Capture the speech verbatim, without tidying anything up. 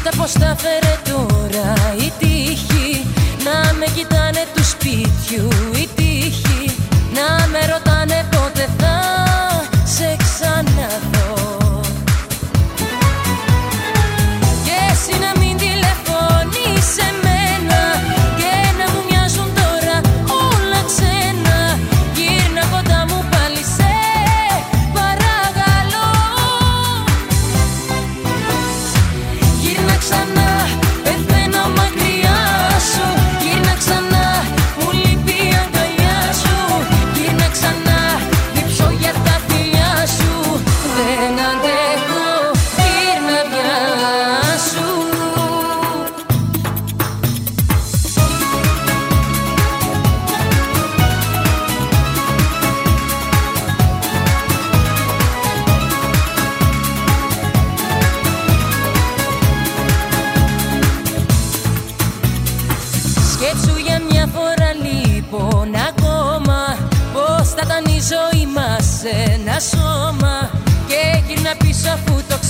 Κοίτα πως τα φέρε τώρα η τύχη, να με κοιτάνε του σπίτιου η τύχη, να με ρωτάνε πότε θα σε ξαναδώ. Και εσύ να μην τηλεφωνείς σε μένα και να μου μοιάζουν τώρα όλα ξένα. Γύρνα κοντά μου πάλι σε παρακαλώ. Γύρνα ξανά, πεθαίνω μακριά σου. Γύρνα ξανά, μου λείπει η αγκαλιά σου. Γύρνα ξανά, διψώ για τα φιλιά σου. Δεν αντέχω, γύρνα πια σου. Σκέψου για μια φορά λοιπόν ακόμα πως θα ήταν η ζωή μας σε ένα σώμα. Και γύρνα πίσω αφού το